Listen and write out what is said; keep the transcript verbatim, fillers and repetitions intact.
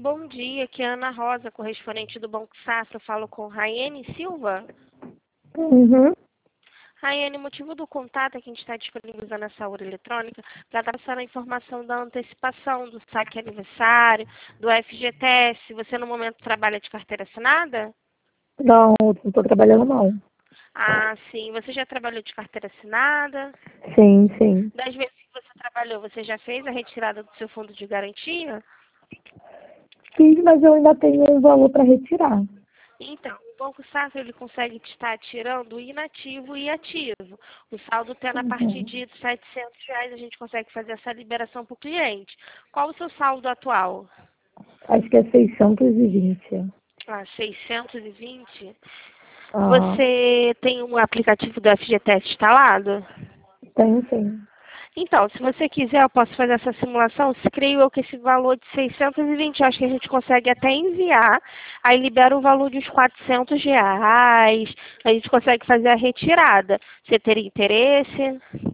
bom dia, aqui é a Ana Rosa, correspondente do Banco Safra. Eu falo com Raiane Silva. Uhum. Raiane, o motivo do contato é que a gente está disponibilizando essa urna eletrônica para dar passar a informação da antecipação do saque aniversário, do F G T S. Você, no momento, trabalha de carteira assinada? Não, não estou trabalhando não. Ah, sim. Você já trabalhou de carteira assinada? Sim, sim. Das vezes que você trabalhou, você já fez a retirada do seu fundo de garantia? Fiz, mas eu ainda tenho um valor para retirar. Então, o Banco Safra ele consegue te estar tirando o inativo e ativo. O saldo tendo a partir Uhum. de setecentos reais, a gente consegue fazer essa liberação para o cliente. Qual o seu saldo atual? Acho que é seiscentos e vinte. Ah, seiscentos e vinte. Ah, Você tem um aplicativo do F G T S instalado? tenho sim. Então, se você quiser, eu posso fazer essa simulação. Se creio eu que esse valor de seiscentos e vinte, acho que a gente consegue até enviar. Aí libera o valor de uns quatrocentos reais. A gente consegue fazer a retirada. Você teria interesse?